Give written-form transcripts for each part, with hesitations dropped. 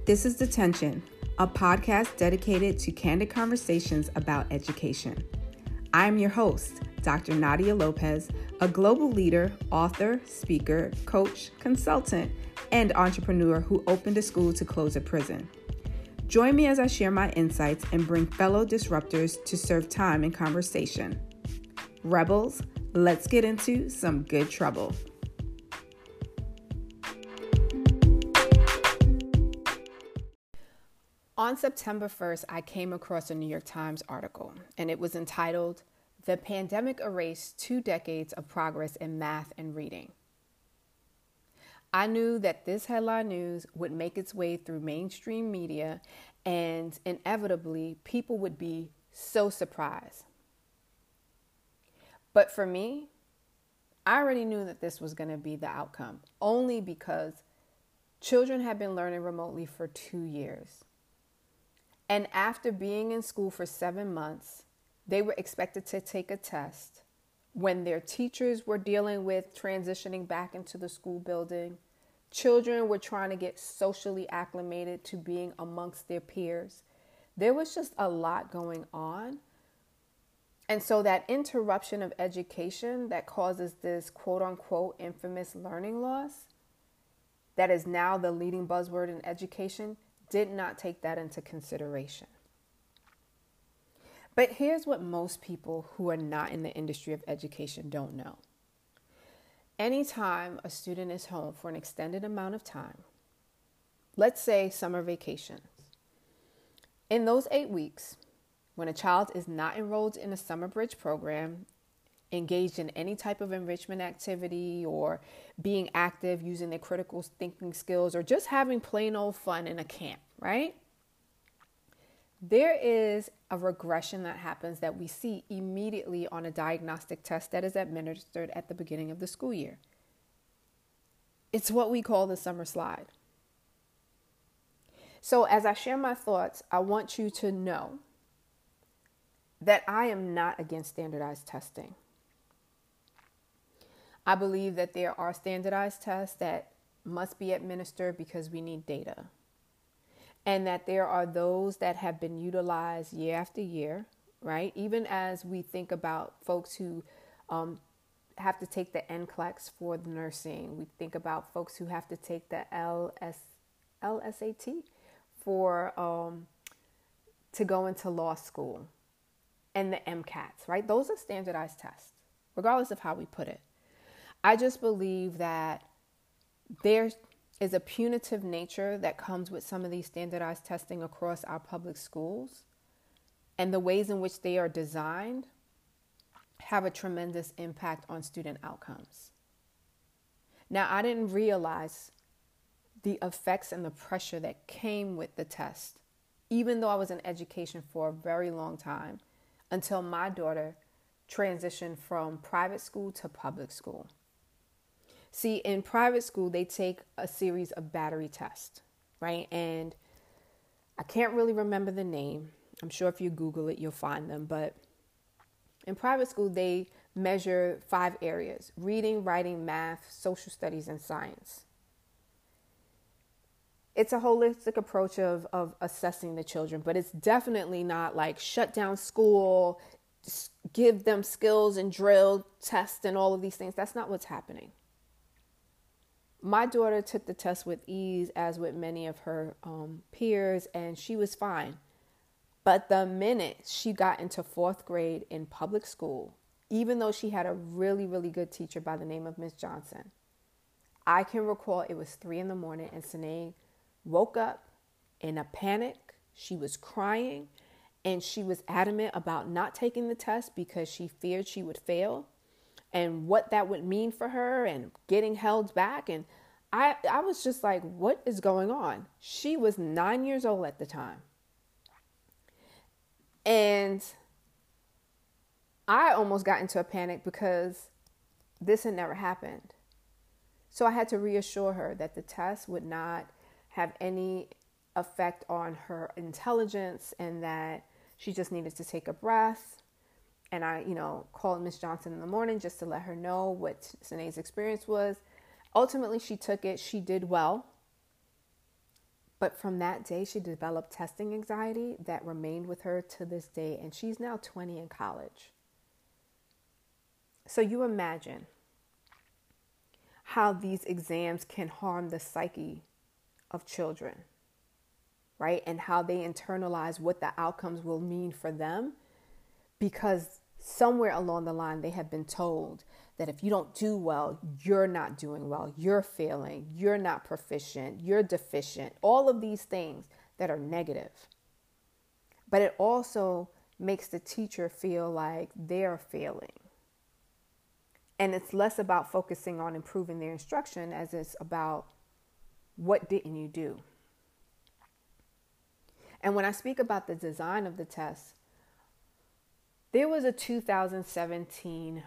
This is Detention, a podcast dedicated to candid conversations about education. I am your host, Dr. Nadia Lopez, a global leader, author, speaker, coach, consultant, and entrepreneur who opened a school to close a prison. Join me as I share my insights and bring fellow disruptors to serve time in conversation. Rebels, let's get into some good trouble. On September 1st, I came across a New York Times article, and it was entitled, "The Pandemic Erased 2 Decades of Progress in Math and Reading." I knew that this headline news would make its way through mainstream media, and inevitably, people would be so surprised. But for me, I already knew that this was going to be the outcome, only because children had been learning remotely for 2 years. And after being in school for 7 months, they were expected to take a test when their teachers were dealing with transitioning back into the school building. Children were trying to get socially acclimated to being amongst their peers. There was just a lot going on. And so that interruption of education that causes this quote unquote infamous learning loss, that is now the leading buzzword in education, did not take that into consideration. But here's what most people who are not in the industry of education don't know. Anytime a student is home for an extended amount of time, let's say summer vacations, in those 8 weeks, when a child is not enrolled in a summer bridge program, engaged in any type of enrichment activity, or being active using their critical thinking skills, or just having plain old fun in a camp, right? There is a regression that happens that we see immediately on a diagnostic test that is administered at the beginning of the school year. It's what we call the summer slide. So as I share my thoughts, I want you to know that I am not against standardized testing. I believe that there are standardized tests that must be administered because we need data. And that there are those that have been utilized year after year, right? Even as we think about folks who have to take the NCLEX for the nursing. We think about folks who have to take the LSAT for to go into law school, and the MCATs, right? Those are standardized tests, regardless of how we put it. I just believe that there is a punitive nature that comes with some of these standardized testing across our public schools, and the ways in which they are designed have a tremendous impact on student outcomes. Now, I didn't realize the effects and the pressure that came with the test, even though I was in education for a very long time, until my daughter transitioned from private school to public school. See, in private school, they take a series of battery tests, right? And I can't really remember the name. I'm sure if you Google it, you'll find them. But in private school, they measure 5 areas: reading, writing, math, social studies, and science. It's a holistic approach of assessing the children, but it's definitely not like shut down school, give them skills and drill tests and all of these things. That's not what's happening. My daughter took the test with ease, as with many of her peers, and she was fine. But the minute she got into 4th grade in public school, even though she had a really, really good teacher by the name of Miss Johnson, I can recall it was 3 a.m. and Sanae woke up in a panic. She was crying, and she was adamant about not taking the test because she feared she would fail, and what that would mean for her, and getting held back. And I was just like, what is going on? She was 9 years old at the time. And I almost got into a panic because this had never happened. So I had to reassure her that the test would not have any effect on her intelligence, and that she just needed to take a breath. And I, called Miss Johnson in the morning just to let her know what Sanae's experience was. Ultimately, she took it. She did well. But from that day, she developed testing anxiety that remained with her to this day, and she's now 20 in college. So you imagine how these exams can harm the psyche of children, right? And how they internalize what the outcomes will mean for them, because somewhere along the line they have been told that if you don't do well, you're not doing well, you're failing, you're not proficient, you're deficient, all of these things that are negative. But it also makes the teacher feel like they're failing. And it's less about focusing on improving their instruction as it's about what didn't you do. And when I speak about the design of the test, there was a 2017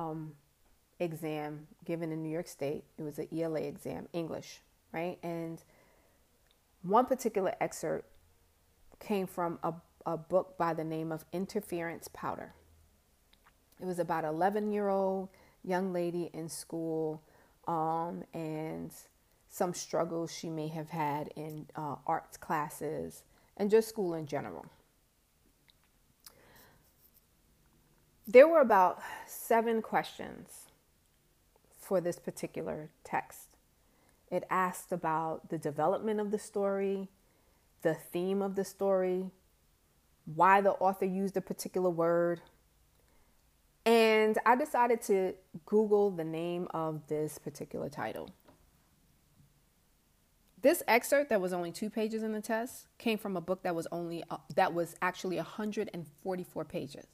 exam given in New York State. It was an ELA exam, English, right? And one particular excerpt came from a book by the name of Interference Powder. It was about an 11-year-old young lady in school and some struggles she may have had in arts classes and just school in general. There were about 7 questions for this particular text. It asked about the development of the story, the theme of the story, why the author used a particular word. And I decided to Google the name of this particular title. This excerpt that was only 2 pages in the test came from a book that was actually 144 pages.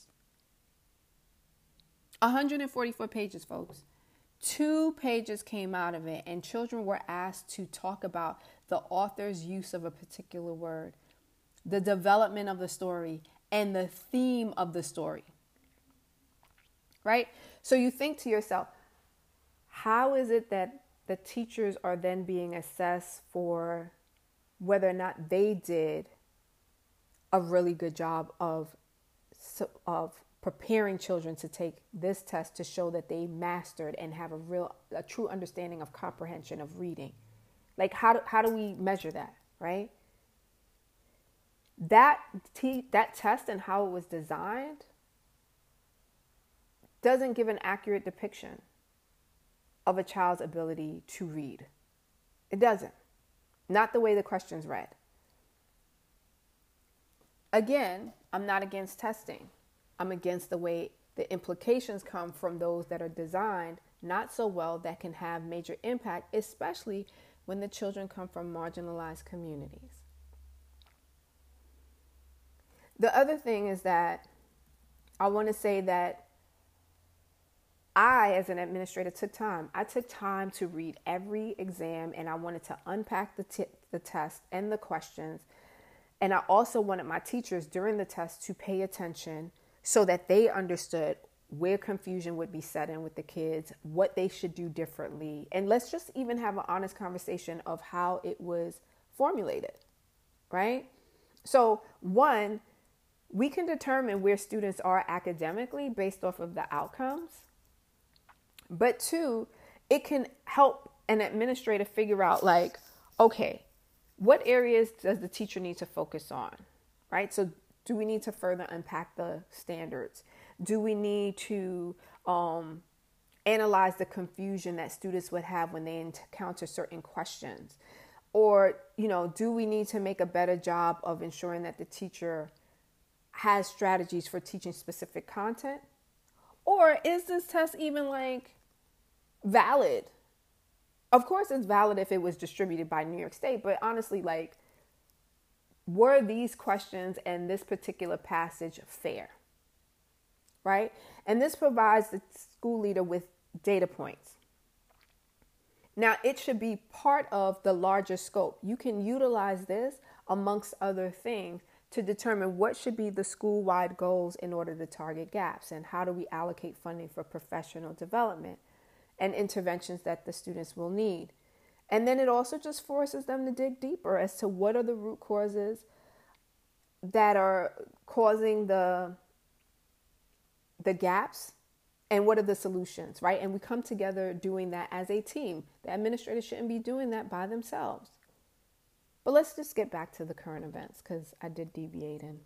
144 pages, folks. 2 pages came out of it, and children were asked to talk about the author's use of a particular word, the development of the story, and the theme of the story. Right? So you think to yourself, how is it that the teachers are then being assessed for whether or not they did a really good job of preparing children to take this test to show that they mastered and have a true understanding of comprehension of reading? Like, how do we measure that, right? That test and how it was designed doesn't give an accurate depiction of a child's ability to read. It doesn't. Not the way the questions read. Again, I'm not against testing. I'm against the way the implications come from those that are designed not so well that can have major impact, especially when the children come from marginalized communities. The other thing is that I want to say that I, as an administrator, took time. I took time to read every exam, and I wanted to unpack the test and the questions. And I also wanted my teachers during the test to pay attention so that they understood where confusion would be set in with the kids, what they should do differently. And let's just even have an honest conversation of how it was formulated, right? So 1, we can determine where students are academically based off of the outcomes. But 2, it can help an administrator figure out, like, okay, what areas does the teacher need to focus on, right? So do we need to further unpack the standards? Do we need to analyze the confusion that students would have when they encounter certain questions? Or, do we need to make a better job of ensuring that the teacher has strategies for teaching specific content? Or is this test even valid? Of course it's valid if it was distributed by New York State, but honestly, were these questions and this particular passage fair? Right? And this provides the school leader with data points. Now, it should be part of the larger scope. You can utilize this amongst other things to determine what should be the school-wide goals in order to target gaps, and how do we allocate funding for professional development and interventions that the students will need. And then it also just forces them to dig deeper as to what are the root causes that are causing the gaps and what are the solutions, right? And we come together doing that as a team. The administrators shouldn't be doing that by themselves. But let's just get back to the current events because I did deviate and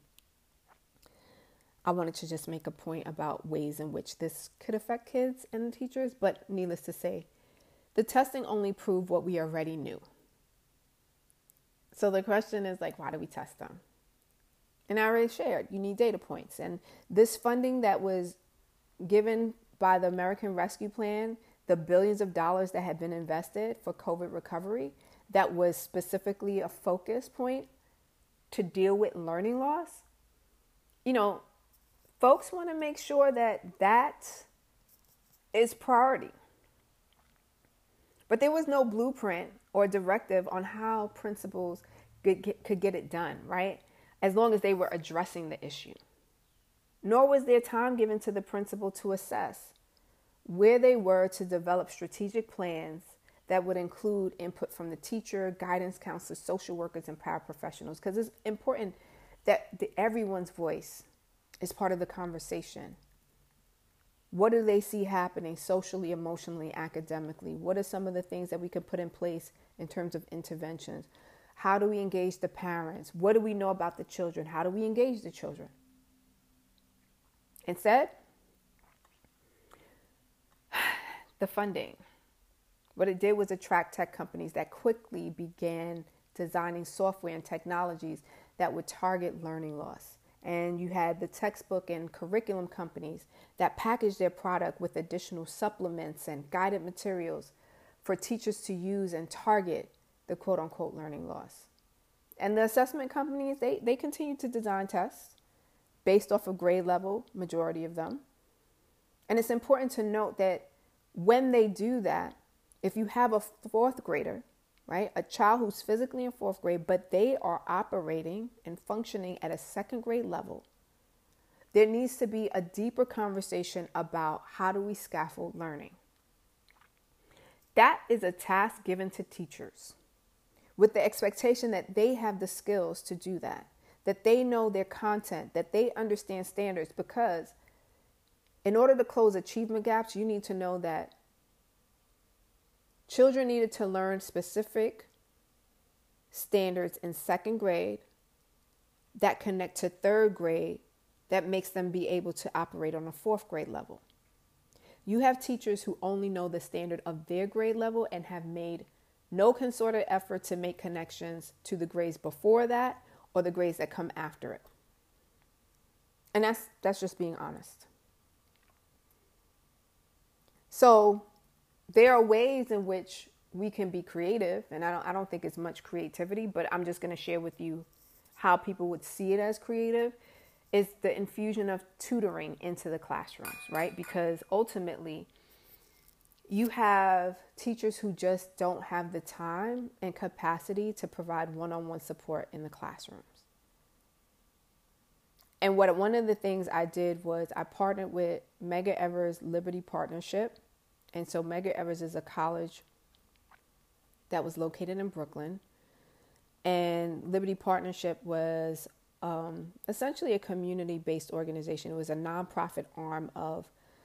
I wanted to just make a point about ways in which this could affect kids and teachers. But needless to say, the testing only proved what we already knew. So the question is like, why do we test them? And I already shared, you need data points. And this funding that was given by the American Rescue Plan, the billions of dollars that had been invested for COVID recovery, that was specifically a focus point to deal with learning loss. You know, folks want to make sure that that is priority. But there was no blueprint or directive on how principals could get it done, right? As long as they were addressing the issue. Nor was there time given to the principal to assess where they were to develop strategic plans that would include input from the teacher, guidance counselors, social workers, and paraprofessionals. Because it's important that everyone's voice is part of the conversation. What do they see happening socially, emotionally, academically? What are some of the things that we could put in place in terms of interventions? How do we engage the parents? What do we know about the children? How do we engage the children? Instead, the funding. What it did was attract tech companies that quickly began designing software and technologies that would target learning loss. And you had the textbook and curriculum companies that packaged their product with additional supplements and guided materials for teachers to use and target the quote unquote learning loss. And the assessment companies, they continue to design tests based off of grade level, majority of them. And it's important to note that when they do that, if you have a fourth grader, right, a child who's physically in fourth grade, but they are operating and functioning at a second grade level, there needs to be a deeper conversation about how do we scaffold learning. That is a task given to teachers with the expectation that they have the skills to do that they know their content, that they understand standards, because in order to close achievement gaps, you need to know that children needed to learn specific standards in second grade that connect to third grade that makes them be able to operate on a fourth grade level. You have teachers who only know the standard of their grade level and have made no concerted effort to make connections to the grades before that or the grades that come after it. And that's just being honest. So there are ways in which we can be creative, and I don't think it's much creativity, but I'm just going to share with you how people would see it as creative, is the infusion of tutoring into the classrooms, right? Because ultimately, you have teachers who just don't have the time and capacity to provide one-on-one support in the classrooms. And one of the things I did was I partnered with Medgar Evers Liberty Partnership. And so Medgar Evers is a college that was located in Brooklyn. And Liberty Partnership was essentially a community-based organization. It was a nonprofit arm of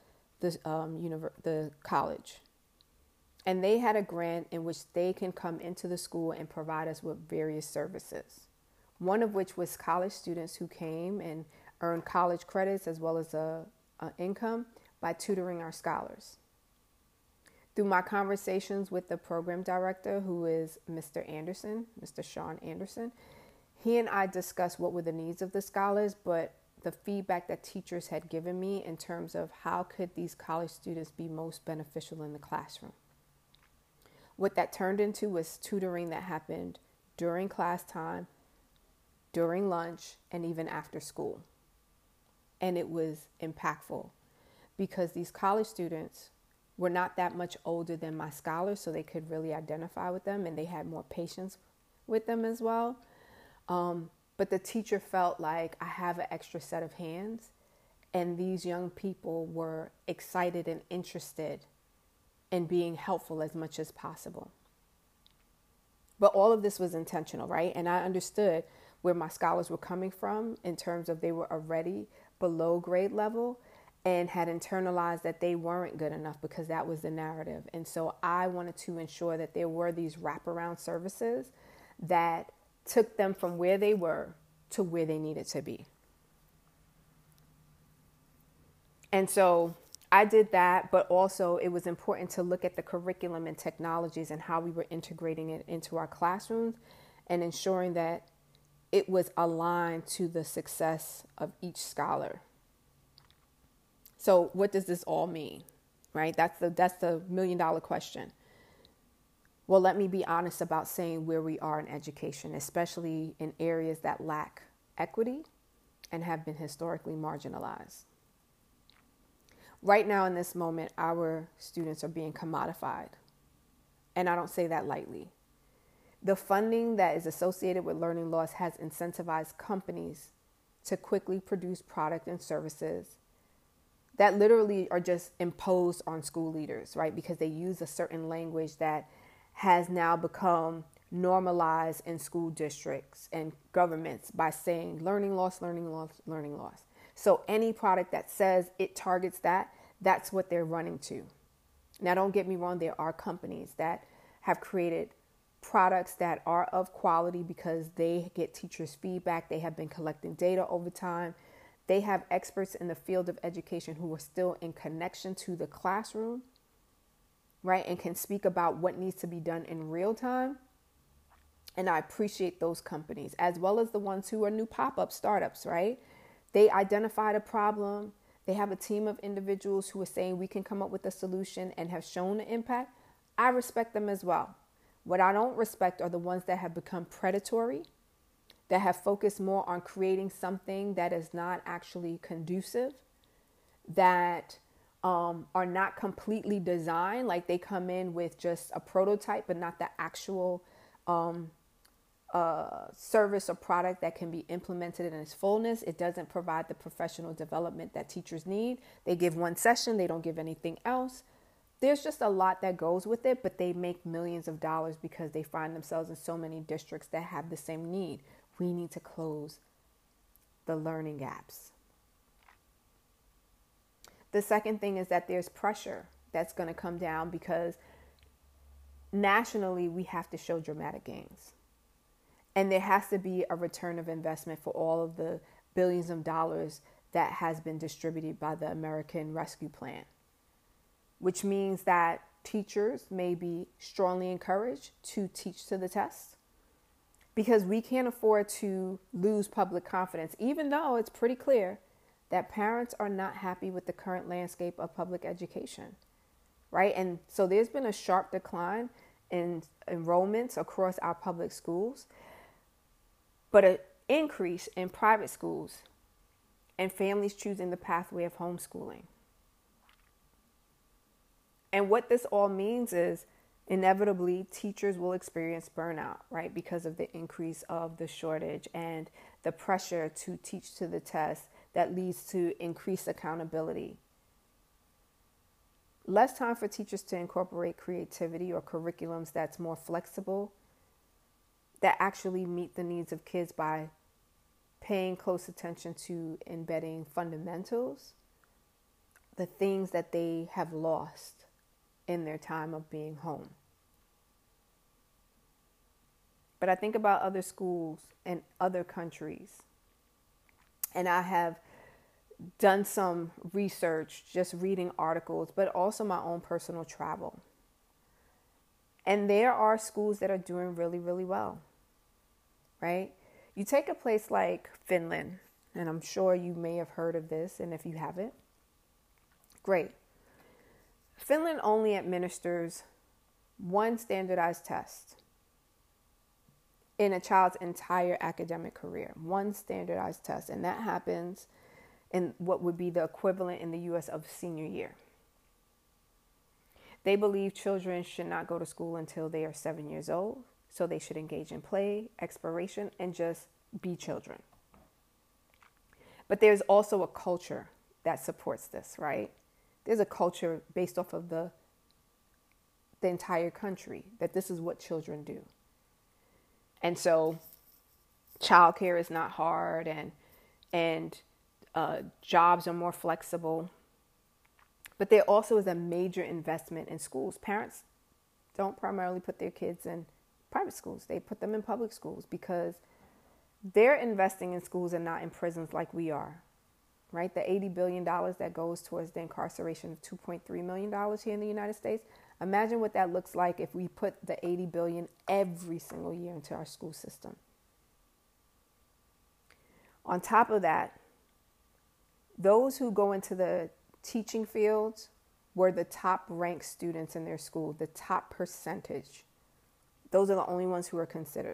the college. And they had a grant in which they can come into the school and provide us with various services. One of which was college students who came and earned college credits as well as a income by tutoring our scholars. Through my conversations with the program director, who is Mr. Anderson, Mr. Sean Anderson, he and I discussed what were the needs of the scholars, but the feedback that teachers had given me in terms of how could these college students be most beneficial in the classroom. What that turned into was tutoring that happened during class time, during lunch, and even after school. And it was impactful because these college students were not that much older than my scholars, so they could really identify with them, and they had more patience with them as well. But the teacher felt like I have an extra set of hands, and these young people were excited and interested in being helpful as much as possible. But all of this was intentional, right? And I understood where my scholars were coming from in terms of they were already below grade level and had internalized that they weren't good enough because that was the narrative. And so I wanted to ensure that there were these wraparound services that took them from where they were to where they needed to be. And so I did that, but also it was important to look at the curriculum and technologies and how we were integrating it into our classrooms and ensuring that it was aligned to the success of each scholar. So what does this all mean, right? That's the $1,000,000 question. Well, let me be honest about saying where we are in education, especially in areas that lack equity and have been historically marginalized. Right now in this moment, our students are being commodified. And I don't say that lightly. The funding that is associated with learning loss has incentivized companies to quickly produce product and services that literally are just imposed on school leaders, right? Because they use a certain language that has now become normalized in school districts and governments by saying learning loss, learning loss, learning loss. So any product that says it targets that, that's what they're running to. Now, don't get me wrong. There are companies that have created products that are of quality because they get teachers' feedback. They have been collecting data over time. They have experts in the field of education who are still in connection to the classroom, right? And can speak about what needs to be done in real time. And I appreciate those companies, as well as the ones who are new pop-up startups, right? They identified a problem. They have a team of individuals who are saying we can come up with a solution and have shown the impact. I respect them as well. What I don't respect are the ones that have become predatory, that have focused more on creating something that is not actually conducive, that are not completely designed, like they come in with just a prototype, but not the actual service or product that can be implemented in its fullness. It doesn't provide the professional development that teachers need. They give one session, they don't give anything else. There's just a lot that goes with it, but they make millions of dollars because they find themselves in so many districts that have the same need. We need to close the learning gaps. The second thing is that there's pressure that's going to come down because nationally we have to show dramatic gains. And there has to be a return of investment for all of the billions of dollars that has been distributed by the American Rescue Plan, which means that teachers may be strongly encouraged to teach to the test because we can't afford to lose public confidence, even though it's pretty clear that parents are not happy with the current landscape of public education, right? And so there's been a sharp decline in enrollments across our public schools, but an increase in private schools and families choosing the pathway of homeschooling. And what this all means is inevitably teachers will experience burnout, right? Because of the increase of the shortage and the pressure to teach to the test that leads to increased accountability. Less time for teachers to incorporate creativity or curriculums that's more flexible, that actually meet the needs of kids by paying close attention to embedding fundamentals, the things that they have lost in their time of being home. But I think about other schools and other countries, and I have done some research, just reading articles, but also my own personal travel. And there are schools that are doing really, really well, right? You take a place like Finland, and I'm sure you may have heard of this, and if you haven't, great. Finland only administers one standardized test in a child's entire academic career, one standardized test, and that happens in what would be the equivalent in the U.S. of senior year. They believe children should not go to school until they are 7 years old, so they should engage in play, exploration, and just be children. But there's also a culture that supports this, right? There's a culture based off of the entire country that this is what children do. And so childcare is not hard and jobs are more flexible. But there also is a major investment in schools. Parents don't primarily put their kids in private schools. They put them in public schools because they're investing in schools and not in prisons like we are, right? The $80 billion that goes towards the incarceration of $2.3 million here in the United States. Imagine what that looks like if we put the $80 billion every single year into our school system. On top of that, those who go into the teaching fields were the top ranked students in their school, the top percentage. Those are the only ones who are considered.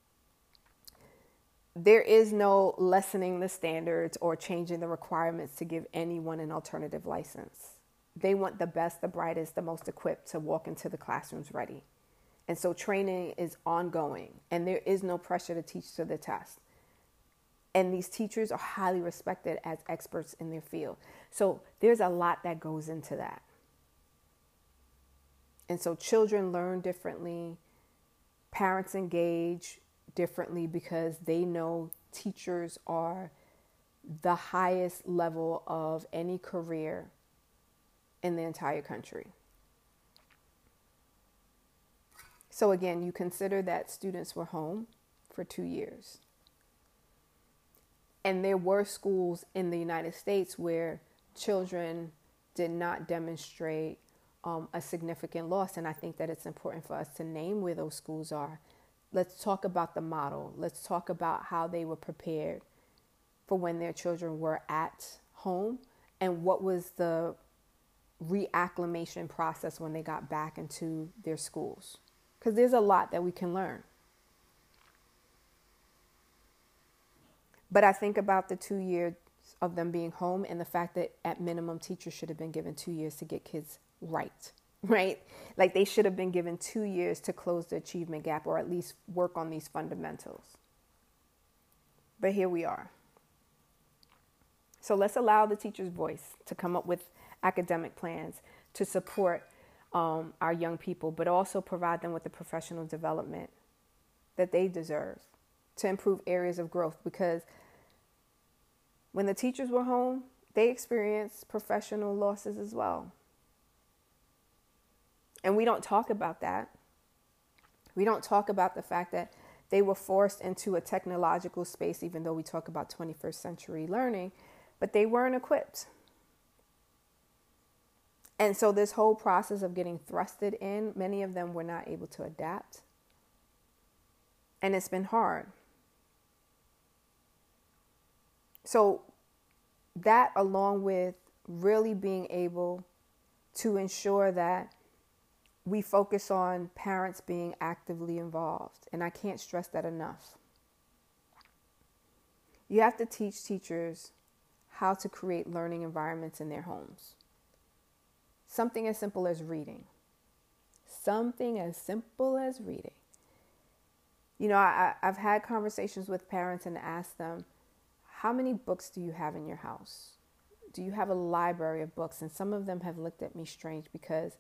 There is no lessening the standards or changing the requirements to give anyone an alternative license. They want the best, the brightest, the most equipped to walk into the classrooms ready. And so training is ongoing, and there is no pressure to teach to the test. And these teachers are highly respected as experts in their field. So there's a lot that goes into that. And so children learn differently. Parents engage differently because they know teachers are the highest level of any career in the entire country. So again, you consider that students were home for 2 years. And there were schools in the United States where children did not demonstrate a significant loss. And I think that it's important for us to name where those schools are. Let's talk about the model. Let's talk about how they were prepared for when their children were at home and what was the reacclimation process when they got back into their schools. Because there's a lot that we can learn. But I think about the 2 years of them being home and the fact that at minimum teachers should have been given 2 years to get kids right? Like they should have been given 2 years to close the achievement gap or at least work on these fundamentals. But here we are. So let's allow the teacher's voice to come up with academic plans to support our young people, but also provide them with the professional development that they deserve to improve areas of growth, because when the teachers were home, they experienced professional losses as well. And we don't talk about that. We don't talk about the fact that they were forced into a technological space, even though we talk about 21st century learning, but they weren't equipped. And so this whole process of getting thrusted in, many of them were not able to adapt. And it's been hard. So that, along with really being able to ensure that we focus on parents being actively involved. And I can't stress that enough. You have to teach teachers how to create learning environments in their homes. Something as simple as reading. Something as simple as reading. You know, I've had conversations with parents and asked them, how many books do you have in your house? Do you have a library of books? And some of them have looked at me strange because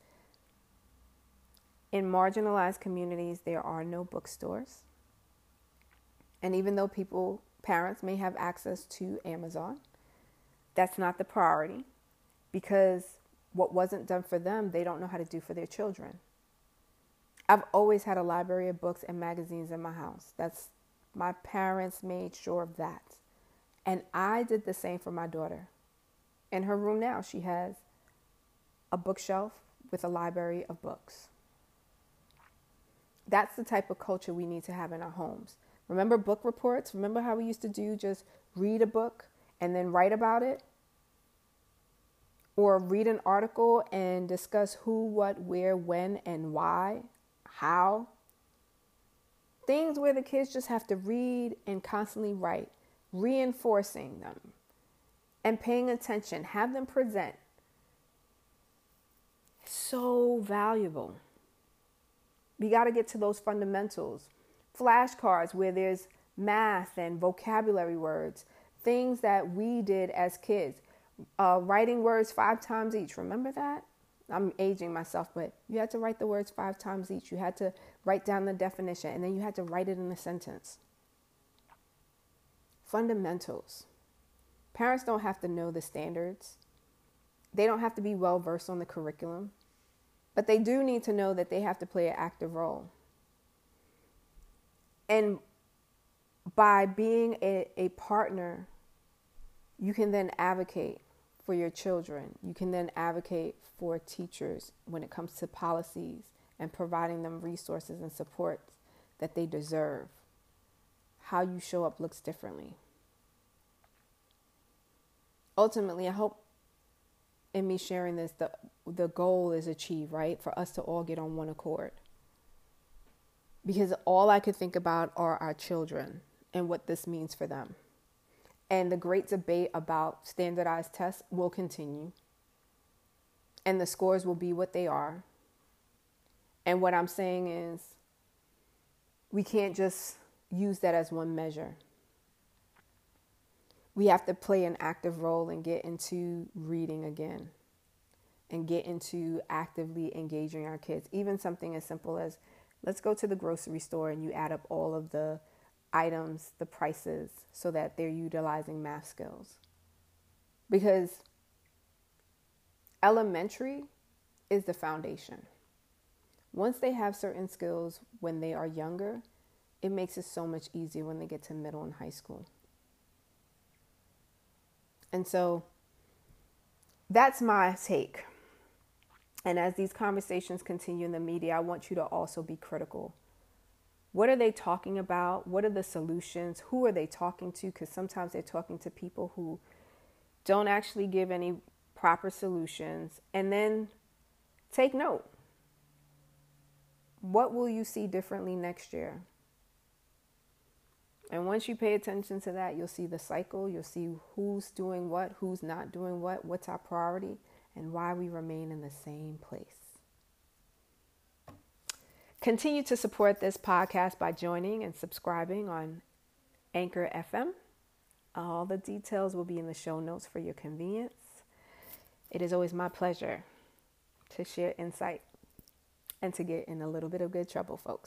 in marginalized communities, there are no bookstores. And even though parents may have access to Amazon, that's not the priority, because what wasn't done for them, they don't know how to do for their children. I've always had a library of books and magazines in my house. My parents made sure of that. And I did the same for my daughter. In her room now, she has a bookshelf with a library of books. That's the type of culture we need to have in our homes. Remember book reports? Remember how we used to do just read a book and then write about it? Or read an article and discuss who, what, where, when, and why, how. Things where the kids just have to read and constantly write, reinforcing them and paying attention, have them present. So valuable. We got to get to those fundamentals. Flashcards where there's math and vocabulary words, things that we did as kids. Writing words 5 times each. Remember that? I'm aging myself, but you had to write the words 5 times each. You had to write down the definition, and then you had to write it in a sentence. Fundamentals. Parents don't have to know the standards. They don't have to be well versed on the curriculum, but they do need to know that they have to play an active role. And by being a partner, you can then advocate for your children. You can then advocate for teachers when it comes to policies and providing them resources and support that they deserve. How you show up looks differently. Ultimately, I hope in me sharing this, the goal is achieved, right? For us to all get on one accord. Because all I could think about are our children and what this means for them. And the great debate about standardized tests will continue. And the scores will be what they are. And what I'm saying is, we can't just use that as one measure. We have to play an active role and get into reading again. And get into actively engaging our kids. Even something as simple as, let's go to the grocery store and you add up all of the items, the prices, so that they're utilizing math skills. Because elementary is the foundation. Once they have certain skills when they are younger, it makes it so much easier when they get to middle and high school. And so that's my take. And as these conversations continue in the media, I want you to also be critical. What are they talking about? What are the solutions? Who are they talking to? Because sometimes they're talking to people who don't actually give any proper solutions. And then take note. What will you see differently next year? And once you pay attention to that, you'll see the cycle. You'll see who's doing what, who's not doing what, what's our priority, and why we remain in the same place. Continue to support this podcast by joining and subscribing on Anchor FM. All the details will be in the show notes for your convenience. It is always my pleasure to share insight and to get in a little bit of good trouble, folks.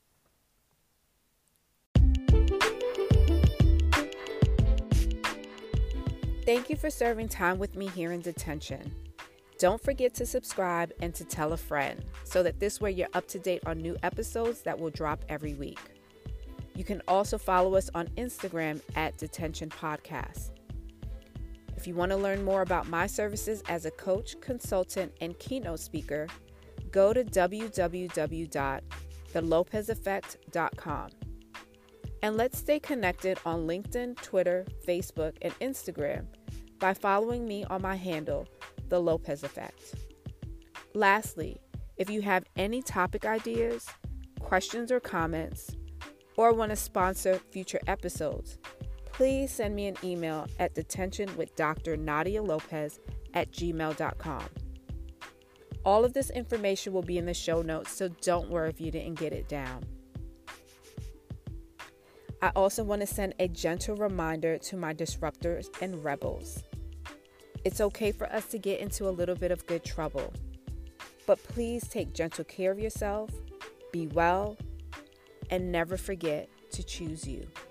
Thank you for serving time with me here in detention. Don't forget to subscribe and to tell a friend so that this way you're up to date on new episodes that will drop every week. You can also follow us on Instagram at Detention Podcast. If you want to learn more about my services as a coach, consultant, and keynote speaker, go to www.thelopezeffect.com. And let's stay connected on LinkedIn, Twitter, Facebook, and Instagram by following me on my handle, The Lopez Effect. Lastly, if you have any topic ideas, questions or comments, or want to sponsor future episodes, please send me an email at detentionwithdrnadialopez@gmail.com. All of this information will be in the show notes, so don't worry if you didn't get it down. I also want to send a gentle reminder to my disruptors and rebels. It's okay for us to get into a little bit of good trouble, but please take gentle care of yourself, be well, and never forget to choose you.